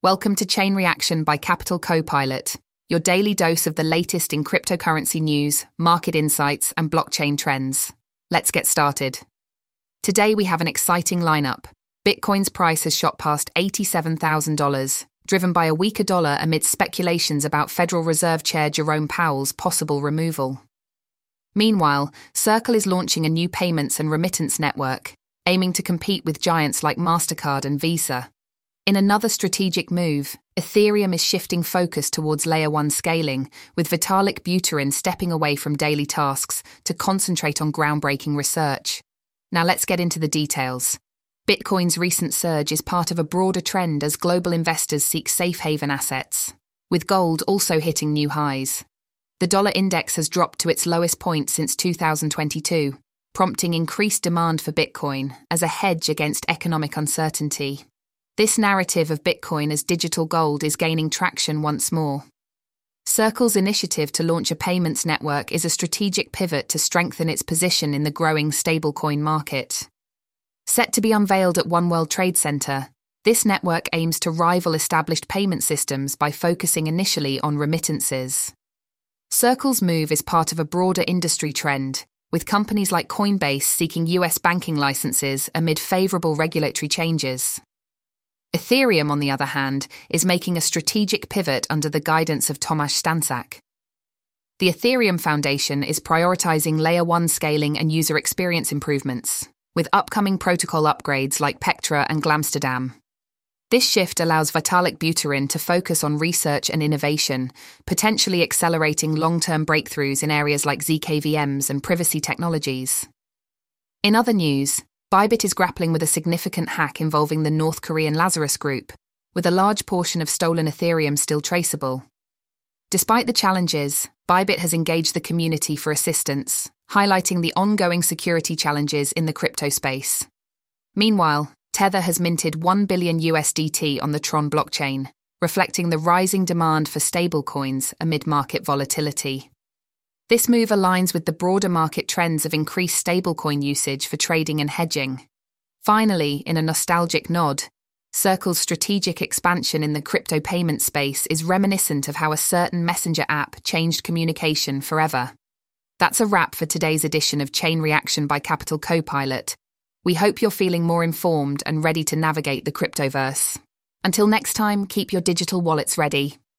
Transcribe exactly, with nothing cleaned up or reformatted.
Welcome to Chain Reaction by Capital Copilot, your daily dose of the latest in cryptocurrency news, market insights, and blockchain trends. Let's get started. Today we have an exciting lineup. Bitcoin's price has shot past eighty-seven thousand dollars, driven by a weaker dollar amid speculations about Federal Reserve Chair Jerome Powell's possible removal. Meanwhile, Circle is launching a new payments and remittance network, aiming to compete with giants like MasterCard and Visa. In another strategic move, Ethereum is shifting focus towards Layer one scaling, with Vitalik Buterin stepping away from daily tasks to concentrate on groundbreaking research. Now let's get into the details. Bitcoin's recent surge is part of a broader trend as global investors seek safe haven assets, with gold also hitting new highs. The dollar index has dropped to its lowest point since two thousand twenty-two, prompting increased demand for Bitcoin as a hedge against economic uncertainty. This narrative of Bitcoin as digital gold is gaining traction once more. Circle's initiative to launch a payments network is a strategic pivot to strengthen its position in the growing stablecoin market. Set to be unveiled at One World Trade Center, this network aims to rival established payment systems by focusing initially on remittances. Circle's move is part of a broader industry trend, with companies like Coinbase seeking U S banking licenses amid favorable regulatory changes. Ethereum, on the other hand, is making a strategic pivot under the guidance of Tomasz Stanczak. The Ethereum Foundation is prioritizing Layer one scaling and user experience improvements, with upcoming protocol upgrades like Pectra and Glamsterdam. This shift allows Vitalik Buterin to focus on research and innovation, potentially accelerating long-term breakthroughs in areas like Z K V Ms and privacy technologies. In other news, Bybit is grappling with a significant hack involving the North Korean Lazarus Group, with a large portion of stolen Ethereum still traceable. Despite the challenges, Bybit has engaged the community for assistance, highlighting the ongoing security challenges in the crypto space. Meanwhile, Tether has minted one billion U S D T on the Tron blockchain, reflecting the rising demand for stablecoins amid market volatility. This move aligns with the broader market trends of increased stablecoin usage for trading and hedging. Finally, in a nostalgic nod, Circle's strategic expansion in the crypto payment space is reminiscent of how a certain messenger app changed communication forever. That's a wrap for today's edition of Chain Reaction by Capital Copilot. We hope you're feeling more informed and ready to navigate the cryptoverse. Until next time, keep your digital wallets ready.